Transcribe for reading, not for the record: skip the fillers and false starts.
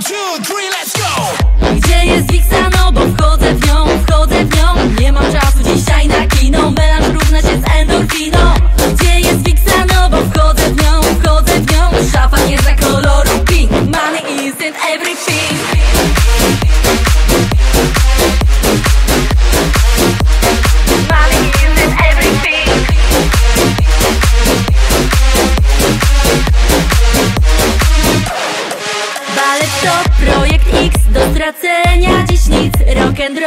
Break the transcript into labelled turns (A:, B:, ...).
A: 2, 3, let's go!
B: Gdzie jest Wiksa? No bo wchodzę w nią. Nie mam czasu dzisiaj na kino. Melanż równa się z endorfiną. Gdzie jest Wiksa? No bo wchodzę w nią. Szafa nie zna koloru pink. Money isn't everything. Money isn't everything. Balet to projekt X, do stracenia dziś nic. Rock'n'roll